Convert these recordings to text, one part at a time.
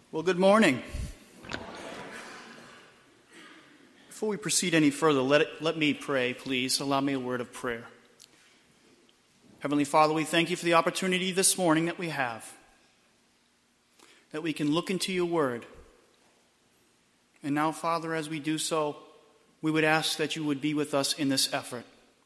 Well, good morning. Before we proceed any further, let me pray, please. Allow me a word of prayer. Heavenly Father, we thank you for the opportunity this morning that we have, that we can look into your word. And now, Father, as we do so, we would ask that you would be with us in this effort.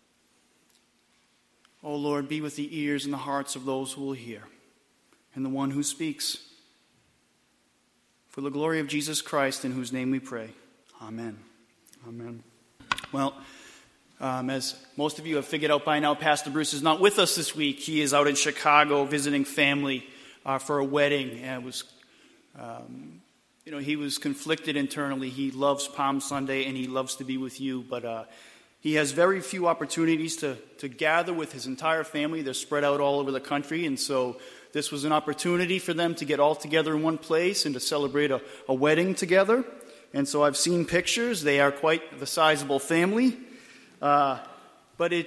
Oh, Lord, be with the ears and the hearts of those who will hear, and the one who speaks. For the glory of Jesus Christ, in whose name we pray. Amen. Amen. Well, as most of you have figured out by now, Pastor Bruce is not with us this week. He is out in Chicago visiting family for a wedding. And he was conflicted internally. He loves Palm Sunday and he loves to be with you, but he has very few opportunities to gather with his entire family. They're spread out all over the country, and so this was an opportunity for them to get all together in one place and to celebrate a wedding together. And so I've seen pictures. They are quite the sizable family. But it's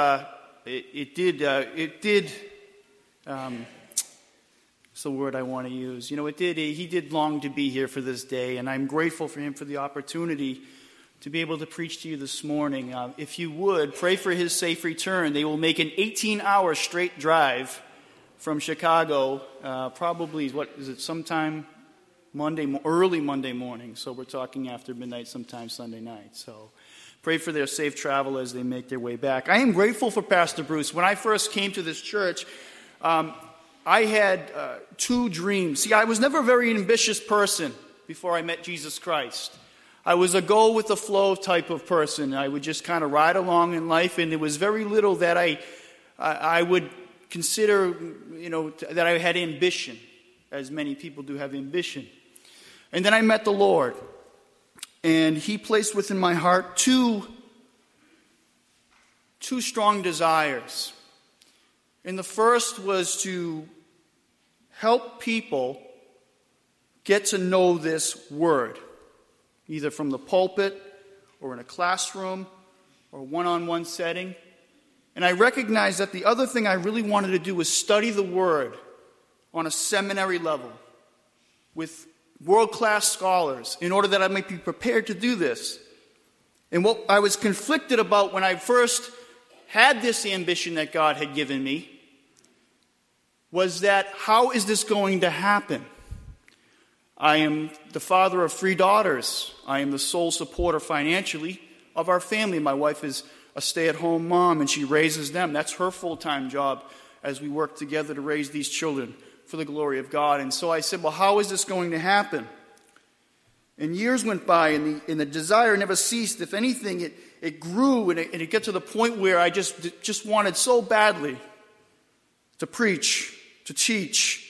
the word I want to use. He did long to be here for this day, and I'm grateful for him for the opportunity to be able to preach to you this morning. If you would, pray for his safe return. They will make an 18-hour straight drive from Chicago, probably, sometime early Monday morning. So we're talking after midnight, sometime Sunday night. So pray for their safe travel as they make their way back. I am grateful for Pastor Bruce. When I first came to this church, I had two dreams. See, I was never a very ambitious person before I met Jesus Christ. I was a go-with-the-flow type of person. I would just kind of ride along in life, and there was very little that I would consider, that I had ambition, as many people do have ambition. And then I met the Lord, and he placed within my heart two strong desires. And the first was to help people get to know this word, either from the pulpit or in a classroom or one-on-one setting. And I recognized that the other thing I really wanted to do was study the Word on a seminary level with world-class scholars in order that I might be prepared to do this. And what I was conflicted about when I first had this ambition that God had given me was that, how is this going to happen? I am the father of 3 daughters. I am the sole supporter financially of our family. My wife is a stay-at-home mom, and she raises them. That's her full-time job as we work together to raise these children for the glory of God. And so I said, well, how is this going to happen? And years went by, and the desire never ceased. If anything, it grew, and it got to the point where I just wanted so badly to preach, to teach,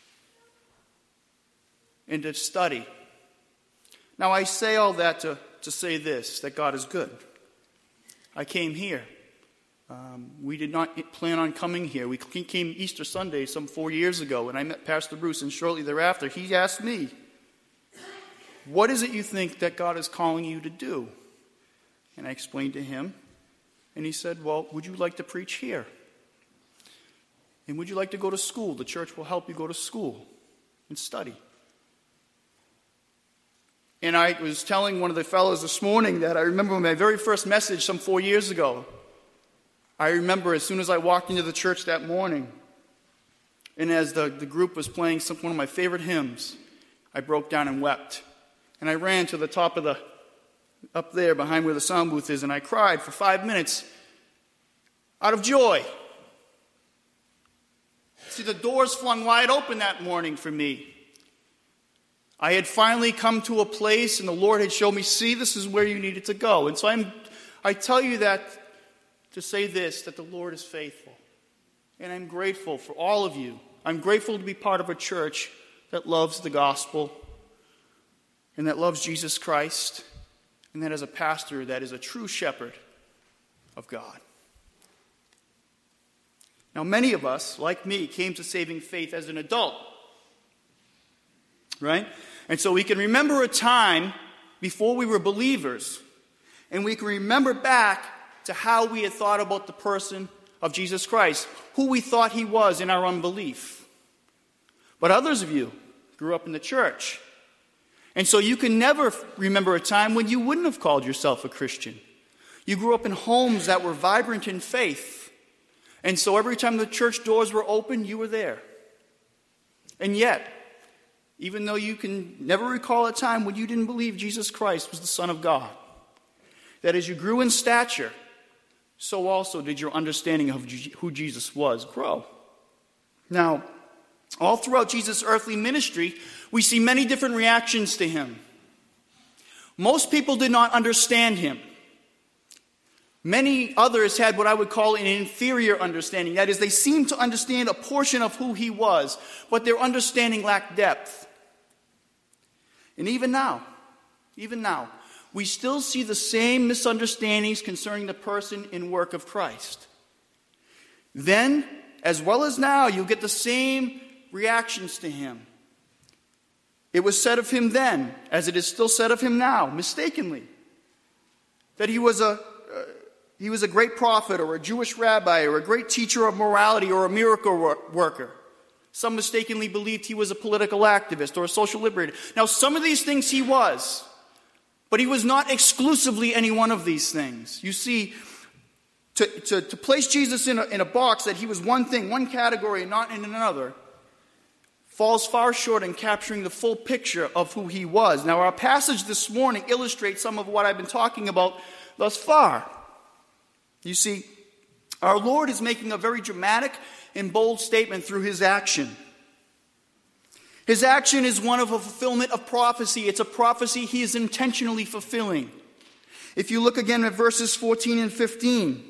and to study. Now, I say all that to say this, that God is good. I came here. We did not plan on coming here. We came Easter Sunday some 4 years ago, and I met Pastor Bruce, and shortly thereafter, he asked me, what is it you think that God is calling you to do? And I explained to him, and he said, well, would you like to preach here? And would you like to go to school? The church will help you go to school and study. And I was telling one of the fellows this morning that I remember my very first message some 4 years ago. I remember as soon as I walked into the church that morning, and as the group was playing one of my favorite hymns, I broke down and wept. And I ran to the top of up there behind where the sound booth is, and I cried for 5 minutes out of joy. See, the doors flung wide open that morning for me. I had finally come to a place, and the Lord had shown me, see, this is where you needed to go. And so I tell you that to say this, that the Lord is faithful. And I'm grateful for all of you. I'm grateful to be part of a church that loves the gospel and that loves Jesus Christ, and that has a pastor that is a true shepherd of God. Now, many of us, like me, came to saving faith as an adult. Right? And so we can remember a time before we were believers, and we can remember back to how we had thought about the person of Jesus Christ, who we thought he was in our unbelief. But others of you grew up in the church. And so you can never remember a time when you wouldn't have called yourself a Christian. You grew up in homes that were vibrant in faith. And so every time the church doors were open, you were there. And yet, even though you can never recall a time when you didn't believe Jesus Christ was the Son of God, that as you grew in stature, so also did your understanding of who Jesus was grow. Now, all throughout Jesus' earthly ministry, we see many different reactions to him. Most people did not understand him. Many others had what I would call an inferior understanding. That is, they seemed to understand a portion of who he was, but their understanding lacked depth. And even now, we still see the same misunderstandings concerning the person and work of Christ. Then, as well as now, you'll get the same reactions to him. It was said of him then, as it is still said of him now, mistakenly, that he was a great prophet or a Jewish rabbi or a great teacher of morality or a miracle worker. Some mistakenly believed he was a political activist or a social liberator. Now, some of these things he was, but he was not exclusively any one of these things. You see, to place Jesus in a box that he was one thing, one category, and not in another, falls far short in capturing the full picture of who he was. Now, our passage this morning illustrates some of what I've been talking about thus far. You see, our Lord is making a very dramatic and bold statement through his action. His action is one of a fulfillment of prophecy. It's a prophecy he is intentionally fulfilling. If you look again at verses 14 and 15,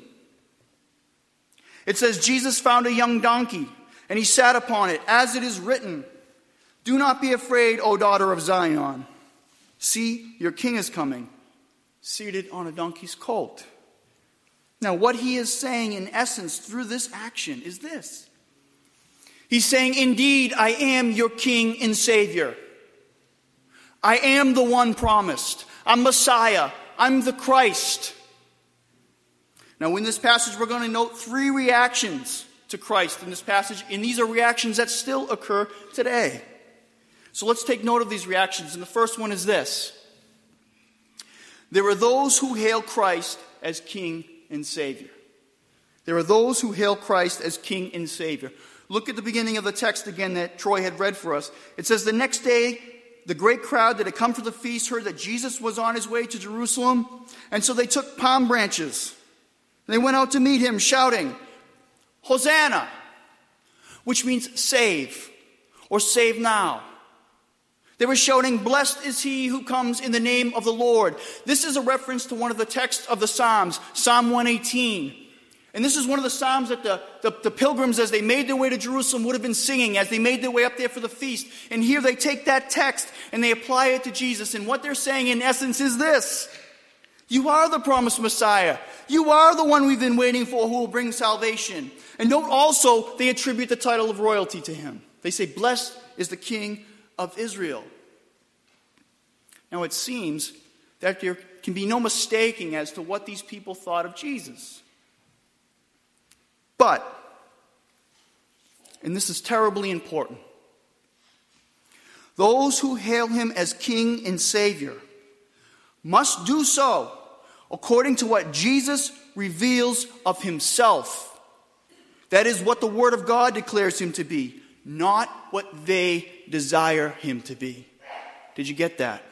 it says, Jesus found a young donkey, and he sat upon it, as it is written, "Do not be afraid, O daughter of Zion. See, your king is coming, seated on a donkey's colt." Now, what he is saying in essence through this action is this. He's saying, indeed, I am your king and savior. I am the one promised. I'm Messiah. I'm the Christ. Now, in this passage, we're going to note 3 reactions to Christ in this passage, and these are reactions that still occur today. So let's take note of these reactions, and the first one is this. There are those who hail Christ as king and savior. There are those who hail Christ as king and savior. Look at the beginning of the text again that Troy had read for us. It says, the next day, the great crowd that had come for the feast heard that Jesus was on his way to Jerusalem, and so they took palm branches. They went out to meet him, shouting, Hosanna, which means save, or save now. They were shouting, blessed is he who comes in the name of the Lord. This is a reference to one of the texts of the Psalms, Psalm 118. And this is one of the Psalms that the pilgrims, as they made their way to Jerusalem, would have been singing as they made their way up there for the feast. And here they take that text and they apply it to Jesus. And what they're saying in essence is this. You are the promised Messiah. You are the one we've been waiting for who will bring salvation. And note also, they attribute the title of royalty to him. They say, blessed is the King of Israel. Now it seems that there can be no mistaking as to what these people thought of Jesus. But, and this is terribly important, those who hail him as King and Savior must do so according to what Jesus reveals of himself. That is what the Word of God declares him to be, not what they desire him to be. Did you get that?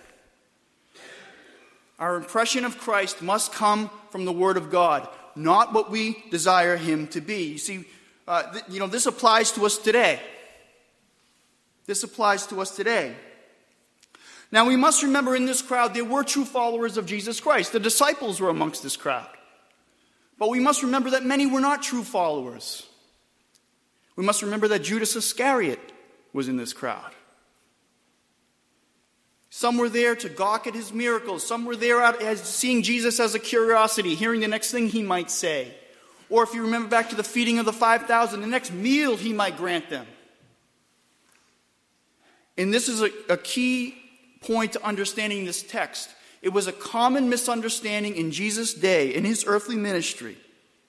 Our impression of Christ must come from the Word of God, not what we desire him to be. You see, this applies to us today. This applies to us today. Now, we must remember in this crowd, there were true followers of Jesus Christ. The disciples were amongst this crowd. But we must remember that many were not true followers. We must remember that Judas Iscariot was in this crowd. Some were there to gawk at his miracles. Some were there as seeing Jesus as a curiosity, hearing the next thing he might say. Or if you remember back to the feeding of the 5,000, the next meal he might grant them. And this is a key point to understanding this text. It was a common misunderstanding in Jesus' day, in his earthly ministry,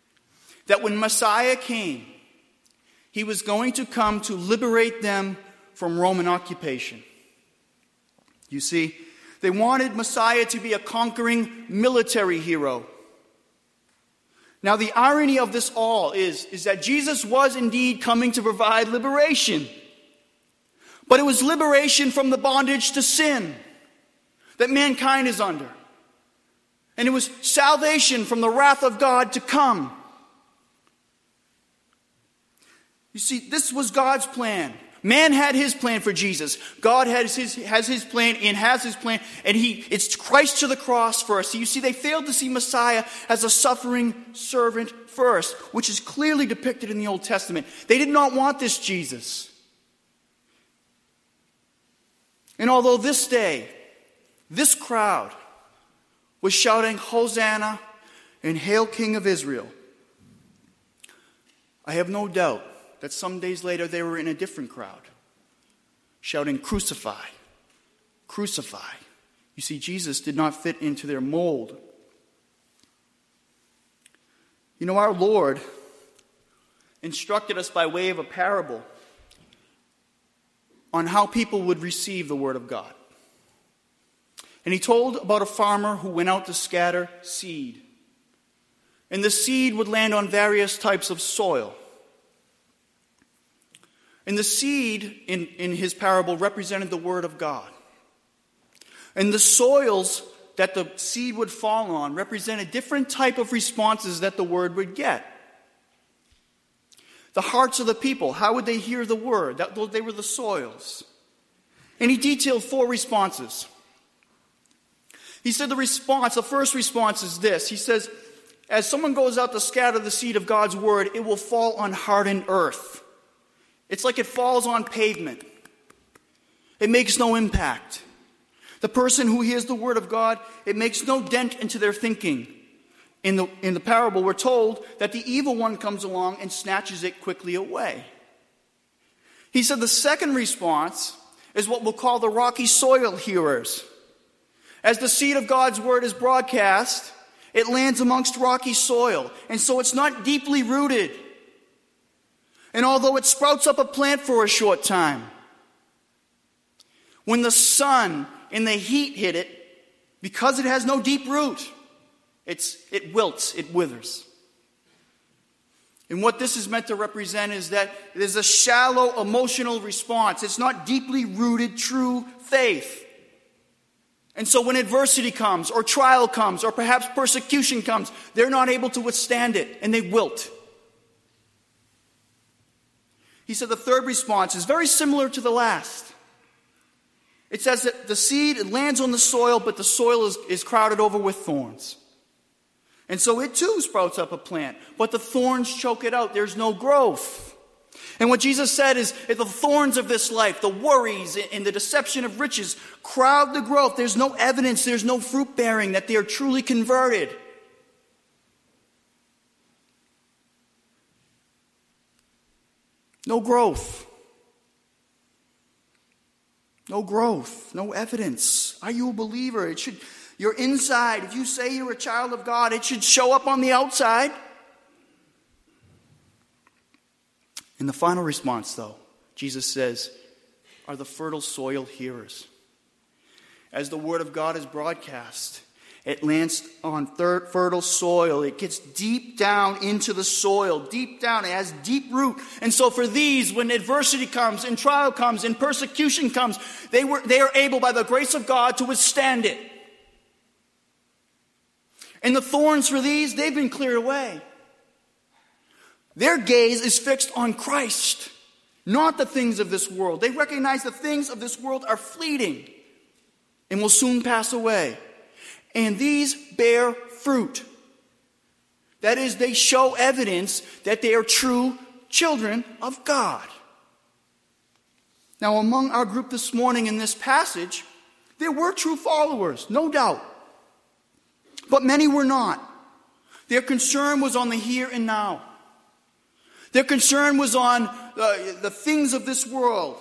that when Messiah came, he was going to come to liberate them from Roman occupation. You see, they wanted Messiah to be a conquering military hero. Now, the irony of this all is that Jesus was indeed coming to provide liberation. But it was liberation from the bondage to sin that mankind is under. And it was salvation from the wrath of God to come. You see, this was God's plan. Man had his plan for Jesus. God has his plan and has his plan. And it's Christ to the cross first. So you see, they failed to see Messiah as a suffering servant first, which is clearly depicted in the Old Testament. They did not want this Jesus. And although this day, this crowd was shouting, "Hosanna," and "Hail, King of Israel," I have no doubt that some days later they were in a different crowd, shouting, "Crucify, crucify." You see, Jesus did not fit into their mold. You know, our Lord instructed us by way of a parable on how people would receive the Word of God. And he told about a farmer who went out to scatter seed. And the seed would land on various types of soil. And the seed in his parable represented the Word of God. And the soils that the seed would fall on represented different type of responses that the Word would get. The hearts of the people, how would they hear the Word? They were the soils. And he detailed 4 responses. He said the first response is this. He says, as someone goes out to scatter the seed of God's Word, it will fall on hardened earth. It's like it falls on pavement. It makes no impact. The person who hears the Word of God, it makes no dent into their thinking. In the parable, we're told that the evil one comes along and snatches it quickly away. He said the second response is what we'll call the rocky soil hearers. As the seed of God's Word is broadcast, it lands amongst rocky soil, and so it's not deeply rooted. And although it sprouts up a plant for a short time, when the sun and the heat hit it, because it has no deep root, it wilts, it withers. And what this is meant to represent is that it is a shallow emotional response. It's not deeply rooted true faith. And so when adversity comes, or trial comes, or perhaps persecution comes, they're not able to withstand it, and they wilt. He said the third response is very similar to the last. It says that the seed, it lands on the soil, but the soil is crowded over with thorns. And so it too sprouts up a plant, but the thorns choke it out. There's no growth. And what Jesus said is the thorns of this life, the worries and the deception of riches crowd the growth. There's no evidence, there's no fruit bearing that they are truly converted. No growth. No growth, no evidence. Are you a believer? Your inside, if you say you're a child of God, it should show up on the outside. And the final response, though, Jesus says, are the fertile soil hearers. As the Word of God is broadcast, it lands on fertile soil. It gets deep down into the soil, deep down. It has deep root. And so for these, when adversity comes, and trial comes, and persecution comes, they are able, by the grace of God, to withstand it. And the thorns for these, they've been cleared away. Their gaze is fixed on Christ, not the things of this world. They recognize the things of this world are fleeting and will soon pass away. And these bear fruit. That is, they show evidence that they are true children of God. Now, among our group this morning in this passage, there were true followers, no doubt. But many were not. Their concern was on the here and now. Their concern was on the things of this world.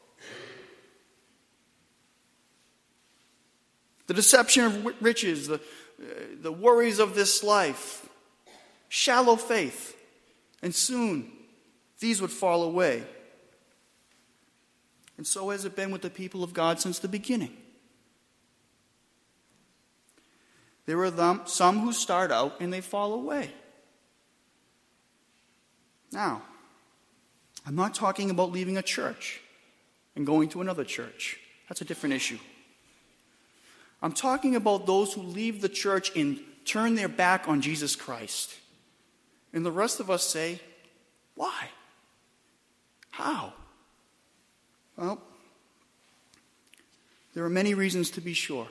The deception of riches, the worries of this life. Shallow faith. And soon, these would fall away. And so has it been with the people of God since the beginning. There are some who start out and they fall away. Now, I'm not talking about leaving a church and going to another church. That's a different issue. I'm talking about those who leave the church and turn their back on Jesus Christ. And the rest of us say, why? How? Well, there are many reasons to be sure.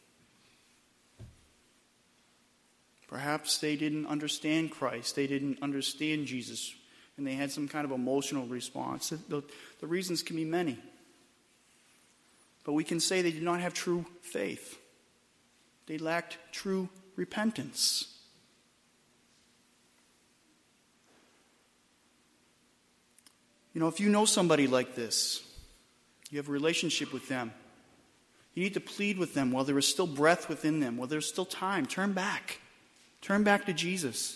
Perhaps they didn't understand Christ. They didn't understand Jesus. And they had some kind of emotional response. The reasons can be many. But we can say they did not have true faith. They lacked true repentance. You know, if you know somebody like this, you have a relationship with them, you need to plead with them while there is still breath within them, while there's still time. Turn back. Turn back to Jesus.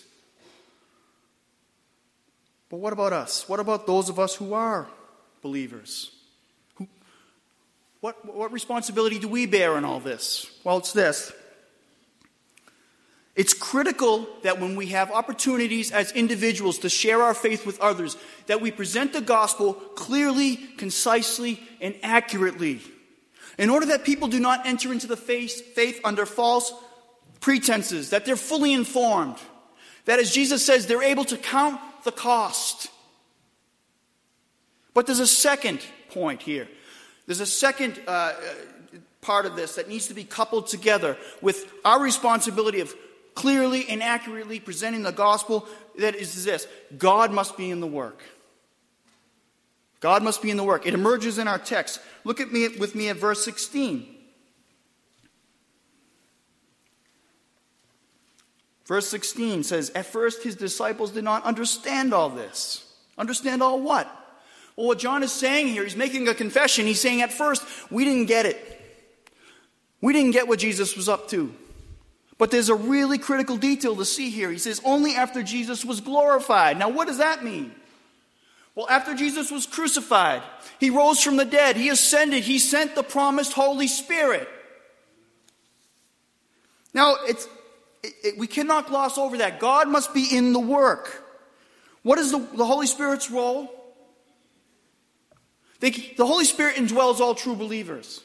But what about us? What about those of us who are believers? What responsibility do we bear in all this? Well, it's this. It's critical that when we have opportunities as individuals to share our faith with others, that we present the gospel clearly, concisely, and accurately, in order that people do not enter into the faith under false pretenses, that they're fully informed, that, as Jesus says, they're able to count the cost. But there's a second point here. There's a second part of this that needs to be coupled together with our responsibility of clearly and accurately presenting the gospel. That is this: God must be in the work. God must be in the work. It emerges in our text. Look with me at verse 16. Verse 16 says, at first his disciples did not understand all this. Understand all what? Well, what John is saying here, he's making a confession. He's saying at first, we didn't get it. We didn't get what Jesus was up to. But there's a really critical detail to see here. He says, only after Jesus was glorified. Now, what does that mean? Well, after Jesus was crucified, he rose from the dead, he ascended, he sent the promised Holy Spirit. Now, we cannot gloss over that. God must be in the work. What is the Holy Spirit's role? The Holy Spirit indwells all true believers.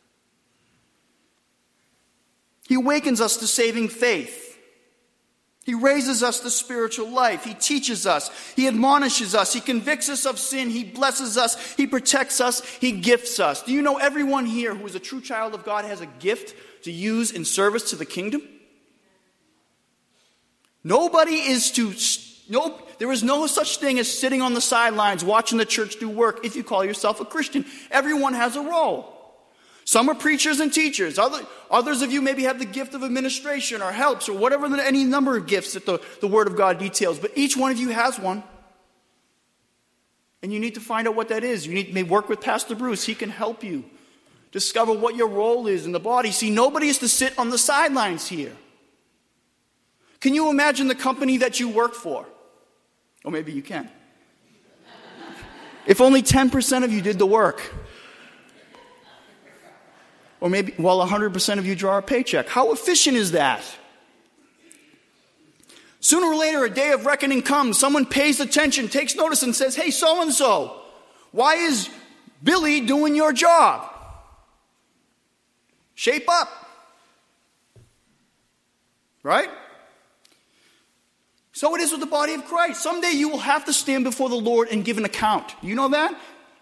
He awakens us to saving faith. He raises us to spiritual life. He teaches us. He admonishes us. He convicts us of sin. He blesses us. He protects us. He gifts us. Do you know everyone here who is a true child of God has a gift to use in service to the kingdom? There is no such thing as sitting on the sidelines watching the church do work if you call yourself a Christian. Everyone has a role. Some are preachers and teachers. Others of you maybe have the gift of administration or helps or whatever, any number of gifts that the Word of God details. But each one of you has one. And you need to find out what that is. You may work with Pastor Bruce. He can help you discover what your role is in the body. See, nobody is to sit on the sidelines here. Can you imagine the company that you work for? Or maybe you can. If only 10% of you did the work. Or maybe, 100% of you draw a paycheck. How efficient is that? Sooner or later, a day of reckoning comes. Someone pays attention, takes notice, and says, hey, so-and-so, why is Billy doing your job? Shape up. Right? So it is with the body of Christ. Someday you will have to stand before the Lord and give an account. You know that?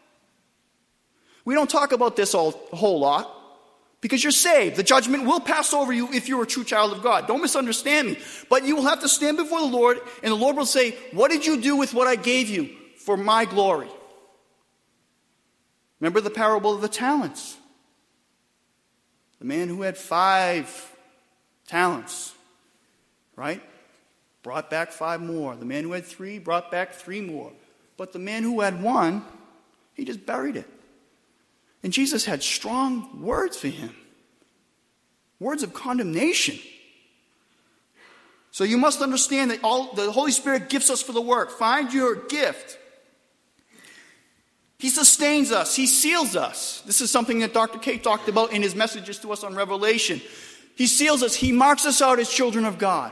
We don't talk about this a whole lot. Because you're saved. The judgment will pass over you if you're a true child of God. Don't misunderstand me. But you will have to stand before the Lord, and the Lord will say, what did you do with what I gave you for my glory? Remember the parable of the talents. The man who had 5 talents, right? Brought back 5 more. The man who had 3 brought back 3 more. But the man who had 1, he just buried it. And Jesus had strong words for him. Words of condemnation. So you must understand that the Holy Spirit gifts us for the work. Find your gift. He sustains us. He seals us. This is something that Dr. K talked about in his messages to us on Revelation. He seals us. He marks us out as children of God.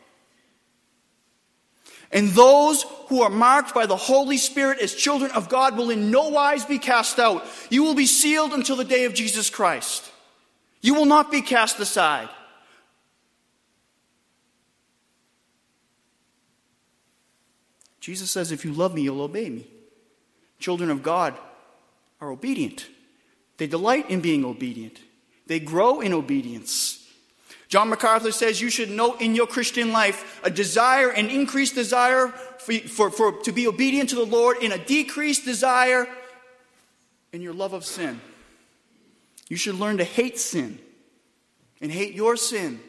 And those who are marked by the Holy Spirit as children of God will in no wise be cast out. You will be sealed until the day of Jesus Christ. You will not be cast aside. Jesus says, if you love me, you'll obey me. Children of God are obedient. They delight in being obedient. They grow in obedience. John MacArthur says you should note in your Christian life a desire, an increased desire to be obedient to the Lord, and a decreased desire in your love of sin. You should learn to hate sin and hate your sin.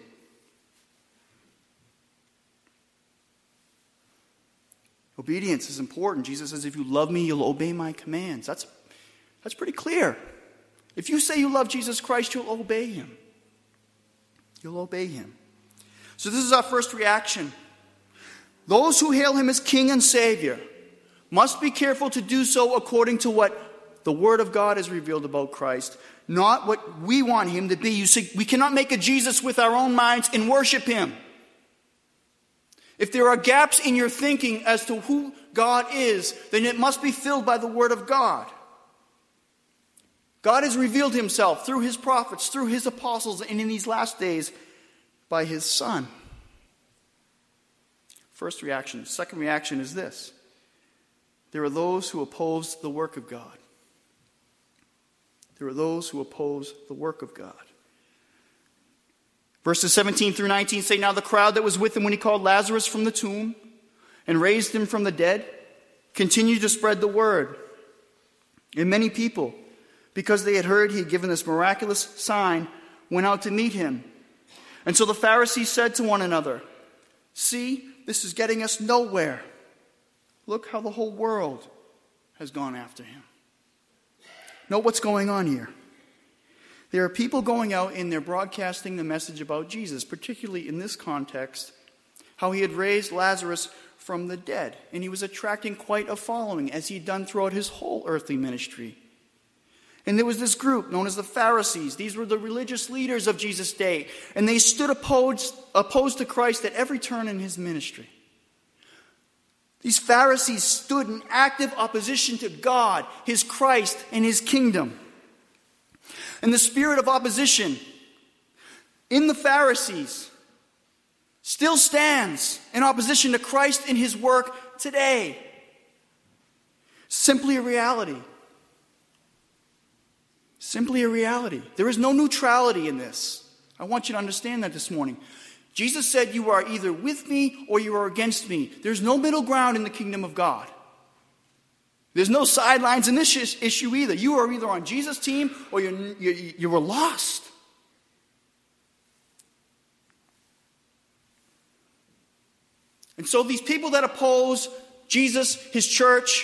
Obedience is important. Jesus says, if you love me, you'll obey my commands. That's pretty clear. If you say you love Jesus Christ, you'll obey him. You'll obey him. So this is our first reaction. Those who hail him as King and Savior must be careful to do so according to what the Word of God has revealed about Christ, not what we want him to be. You see, we cannot make a Jesus with our own minds and worship him. If there are gaps in your thinking as to who God is, then it must be filled by the Word of God. God has revealed himself through his prophets, through his apostles, and in these last days by his Son. First reaction. Second reaction is this. There are those who oppose the work of God. There are those who oppose the work of God. Verses 17 through 19 say, now the crowd that was with him when he called Lazarus from the tomb and raised him from the dead continued to spread the word. And many people, because they had heard he had given this miraculous sign, went out to meet him. And so the Pharisees said to one another, see, this is getting us nowhere. Look how the whole world has gone after him. Note what's going on here. There are people going out and they're broadcasting the message about Jesus, particularly in this context, how he had raised Lazarus from the dead. And he was attracting quite a following, as he'd done throughout his whole earthly ministry. And there was this group known as the Pharisees. These were the religious leaders of Jesus' day. And they stood opposed to Christ at every turn in his ministry. These Pharisees stood in active opposition to God, his Christ, and his kingdom. And the spirit of opposition in the Pharisees still stands in opposition to Christ and his work today. Simply a reality. Simply a reality. There is no neutrality in this. I want you to understand that this morning. Jesus said, you are either with me or you are against me. There's no middle ground in the kingdom of God. There's no sidelines in this issue either. You are either on Jesus' team or you were lost. And so these people that oppose Jesus, his church,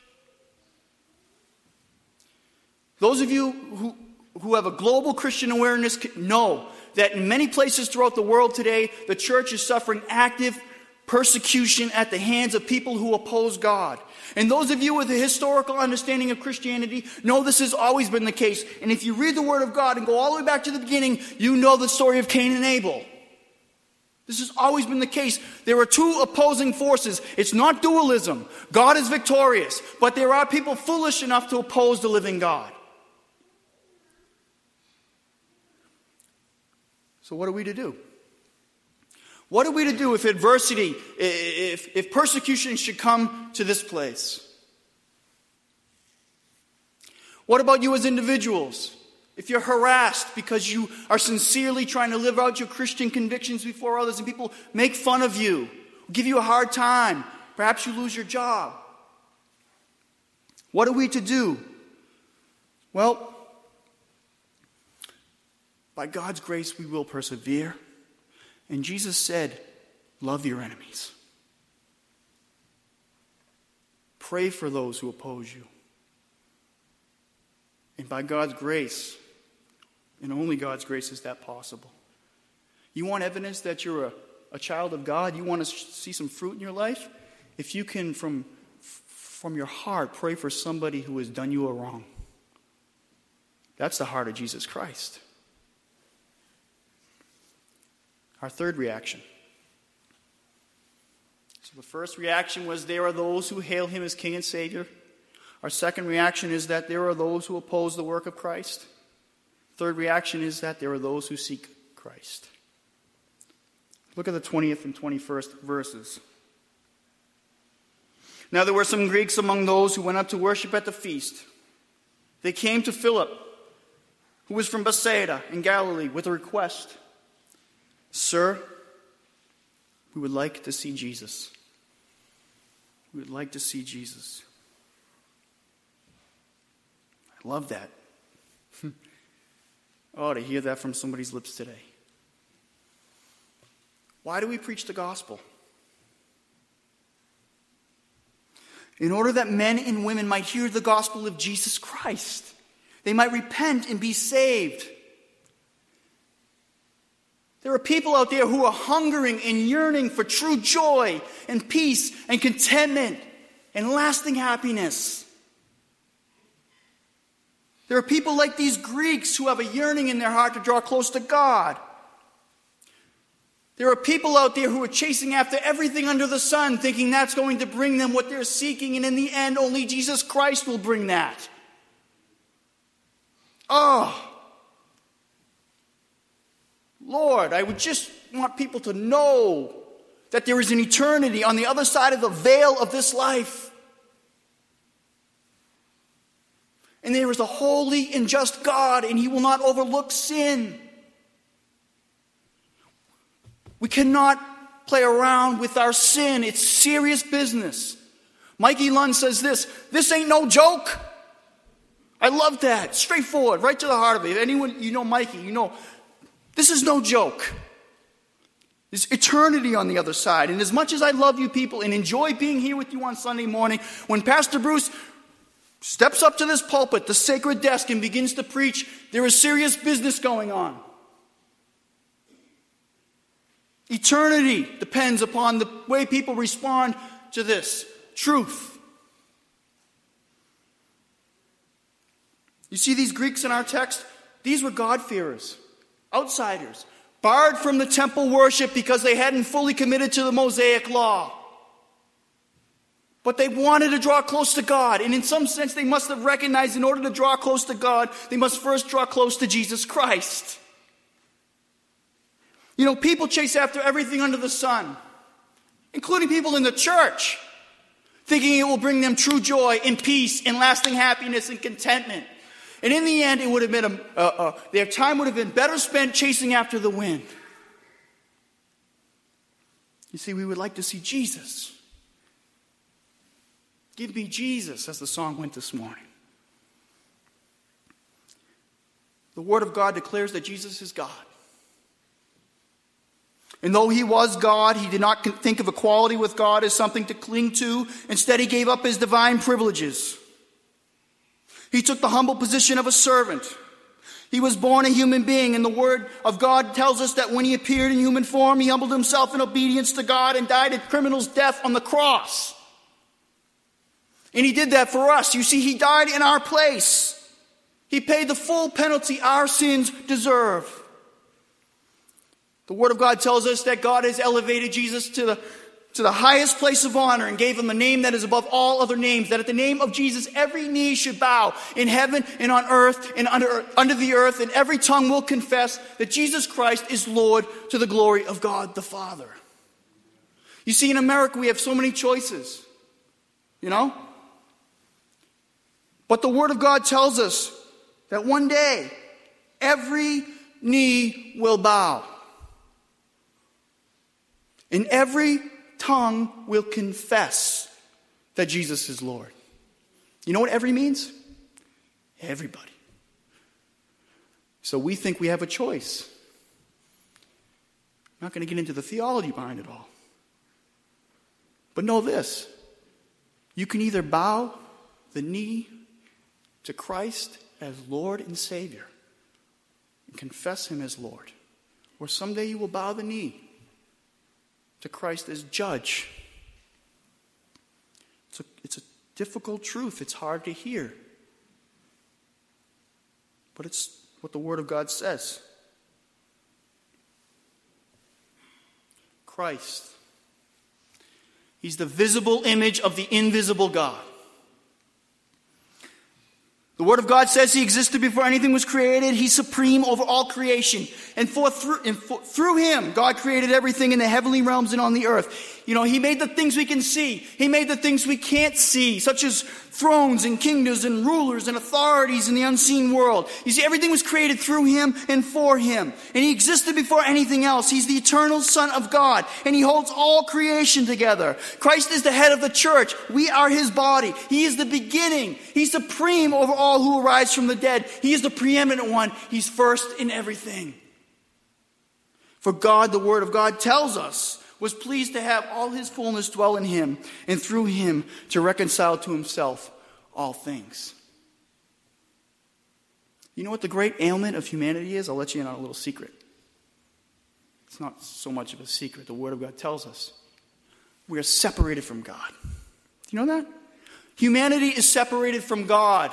those of you who have a global Christian awareness know that in many places throughout the world today, the church is suffering active persecution at the hands of people who oppose God. And those of you with a historical understanding of Christianity know this has always been the case. And if you read the Word of God and go all the way back to the beginning, you know the story of Cain and Abel. This has always been the case. There are two opposing forces. It's not dualism. God is victorious. But there are people foolish enough to oppose the living God. So what are we to do? What are we to do if adversity, if persecution should come to this place? What about you as individuals? If you're harassed because you are sincerely trying to live out your Christian convictions before others and people make fun of you, give you a hard time, perhaps you lose your job. What are we to do? Well, by God's grace, we will persevere. And Jesus said, love your enemies. Pray for those who oppose you. And by God's grace, and only God's grace is that possible. You want evidence that you're a child of God? You want to see some fruit in your life? If you can, from from your heart, pray for somebody who has done you a wrong. That's the heart of Jesus Christ. Our third reaction. So the first reaction was there are those who hail him as King and Savior. Our second reaction is that there are those who oppose the work of Christ. Third reaction is that there are those who seek Christ. Look at the 20th and 21st verses. Now there were some Greeks among those who went up to worship at the feast. They came to Philip, who was from Bethsaida in Galilee, with a request. Sir, we would like to see Jesus. We would like to see Jesus. I love that. Oh, to hear that from somebody's lips today. Why do we preach the gospel? In order that men and women might hear the gospel of Jesus Christ. They might repent and be saved. There are people out there who are hungering and yearning for true joy and peace and contentment and lasting happiness. There are people like these Greeks who have a yearning in their heart to draw close to God. There are people out there who are chasing after everything under the sun, thinking that's going to bring them what they're seeking, and in the end, only Jesus Christ will bring that. Oh, Lord, I would just want people to know that there is an eternity on the other side of the veil of this life. And there is a holy and just God, and he will not overlook sin. We cannot play around with our sin. It's serious business. Mikey Lund says this ain't no joke. I love that. Straightforward, right to the heart of it. If anyone, you know Mikey, you know, this is no joke. There's eternity on the other side. And as much as I love you people and enjoy being here with you on Sunday morning, when Pastor Bruce steps up to this pulpit, the sacred desk, and begins to preach, there is serious business going on. Eternity depends upon the way people respond to this truth. You see these Greeks in our text? These were God-fearers, outsiders, barred from the temple worship because they hadn't fully committed to the Mosaic law. But they wanted to draw close to God. And in some sense, they must have recognized in order to draw close to God, they must first draw close to Jesus Christ. You know, people chase after everything under the sun, including people in the church, thinking it will bring them true joy and peace and lasting happiness and contentment. And in the end, it would have been their time would have been better spent chasing after the wind. You see, we would like to see Jesus. Give me Jesus, as the song went this morning. The Word of God declares that Jesus is God. And though he was God, he did not think of equality with God as something to cling to. Instead, he gave up his divine privileges. He took the humble position of a servant. He was born a human being, and the Word of God tells us that when he appeared in human form, he humbled himself in obedience to God and died a criminal's death on the cross. And he did that for us. You see, he died in our place. He paid the full penalty our sins deserve. The Word of God tells us that God has elevated Jesus to the highest place of honor and gave him a name that is above all other names, that at the name of Jesus every knee should bow in heaven and on earth and under the earth, and every tongue will confess that Jesus Christ is Lord to the glory of God the Father. You see, in America we have so many choices, you know? But the Word of God tells us that one day every knee will bow. And every tongue will confess that Jesus is Lord. You know what every means? Everybody. So we think we have a choice. I'm not going to get into the theology behind it all. But know this. You can either bow the knee to Christ as Lord and Savior and confess him as Lord. Or someday you will bow the knee to Christ as judge. It's a difficult truth. It's hard to hear. But it's what the Word of God says. Christ. He's the visible image of the invisible God. The Word of God says He existed before anything was created. He's supreme over all creation. And through Him, God created everything in the heavenly realms and on the earth. He made the things we can see. He made the things we can't see, such as thrones and kingdoms and rulers and authorities in the unseen world. You see, everything was created through Him and for Him. And He existed before anything else. He's the eternal Son of God. And He holds all creation together. Christ is the head of the church. We are His body. He is the beginning. He's supreme over all who arise from the dead. He is the preeminent one. He's first in everything. For God, the Word of God tells us, was pleased to have all His fullness dwell in Him, and through Him to reconcile to Himself all things. You know what the great ailment of humanity is? I'll let you in on a little secret. It's not so much of a secret. The Word of God tells us. We are separated from God. Do you know that? Humanity is separated from God.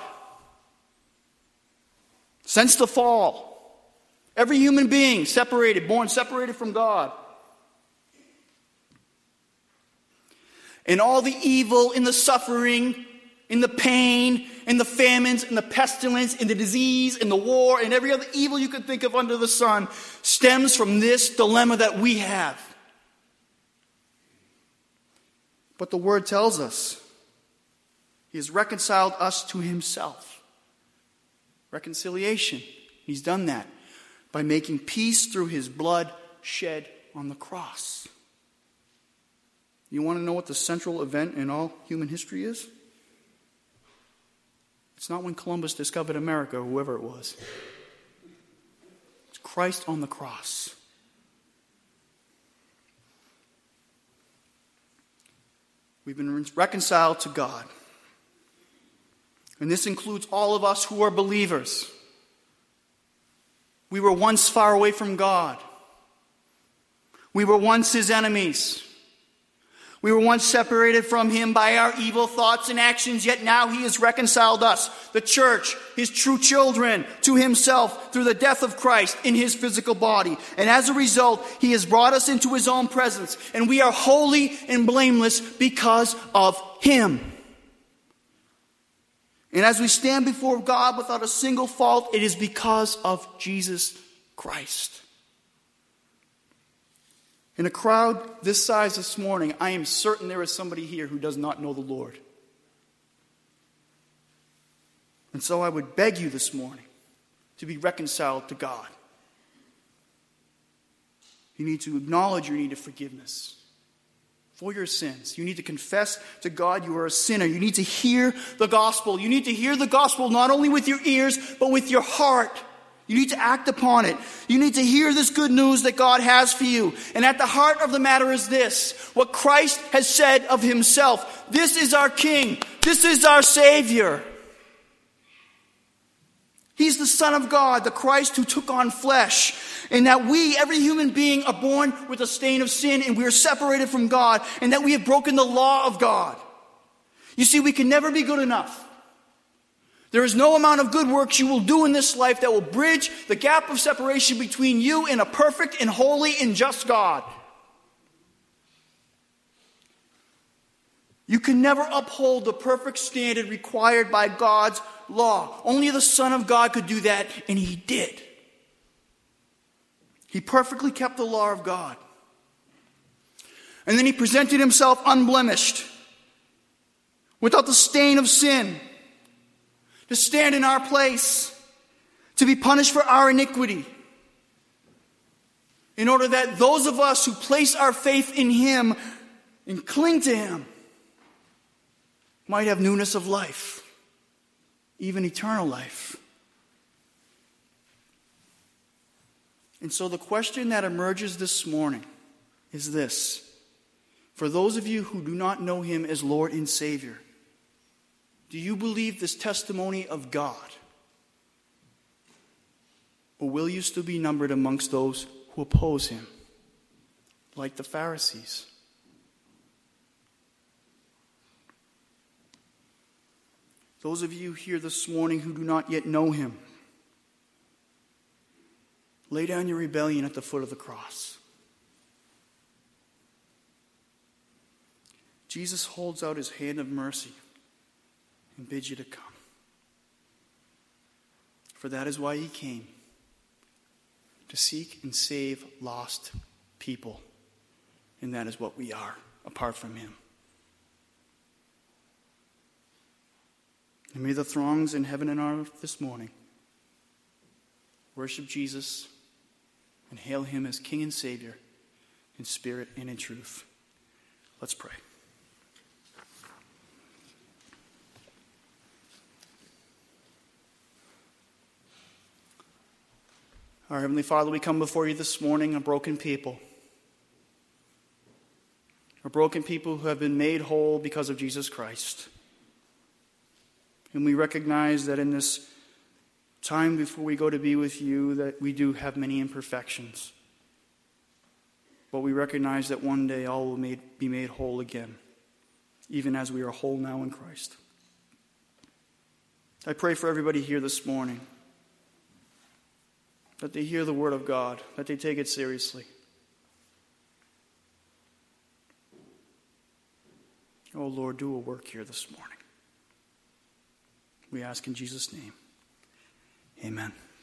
Since the fall, every human being born separated from God. And all the evil, and the suffering, and the pain, and the famines, and the pestilence, and the disease, and the war, and every other evil you could think of under the sun stems from this dilemma that we have. But the Word tells us He has reconciled us to Himself. Reconciliation. He's done that by making peace through His blood shed on the cross. You want to know what the central event in all human history is? It's not when Columbus discovered America or whoever it was. It's Christ on the cross. We've been reconciled to God. And this includes all of us who are believers. We were once far away from God. We were once His enemies. We were once separated from Him by our evil thoughts and actions, yet now He has reconciled us, the church, His true children, to Himself through the death of Christ in His physical body. And as a result, He has brought us into His own presence, and we are holy and blameless because of Him. And as we stand before God without a single fault, it is because of Jesus Christ. In a crowd this size this morning, I am certain there is somebody here who does not know the Lord. And so I would beg you this morning to be reconciled to God. You need to acknowledge your need of forgiveness for your sins. You need to confess to God you are a sinner. You need to hear the gospel. You need to hear the gospel not only with your ears, but with your heart. You need to act upon it. You need to hear this good news that God has for you. And at the heart of the matter is this: what Christ has said of Himself. This is our King. This is our Savior. He's the Son of God, the Christ who took on flesh. And that we, every human being, are born with a stain of sin, and we are separated from God, and that we have broken the law of God. You see, we can never be good enough. There is no amount of good works you will do in this life that will bridge the gap of separation between you and a perfect and holy and just God. You can never uphold the perfect standard required by God's law. Only the Son of God could do that, and He did. He perfectly kept the law of God. And then He presented Himself unblemished, without the stain of sin, to stand in our place, to be punished for our iniquity, in order that those of us who place our faith in Him and cling to Him might have newness of life, even eternal life. And so the question that emerges this morning is this: for those of you who do not know Him as Lord and Savior, do you believe this testimony of God? Or will you still be numbered amongst those who oppose Him, like the Pharisees? Those of you here this morning who do not yet know him, lay down your rebellion at the foot of the cross. Jesus holds out his hand of mercy and bids you to come. For that is why he came, to seek and save lost people. And that is what we are, apart from him. And may the throngs in heaven and earth this morning worship Jesus and hail him as King and Savior in spirit and in truth. Let's pray. Our Heavenly Father, we come before you this morning, a broken people. A broken people who have been made whole because of Jesus Christ. And we recognize that in this time before we go to be with you, that we do have many imperfections. But we recognize that one day all will be made whole again, even as we are whole now in Christ. I pray for everybody here this morning, that they hear the word of God, that they take it seriously. Oh Lord, do a work here this morning. We ask in Jesus' name. Amen.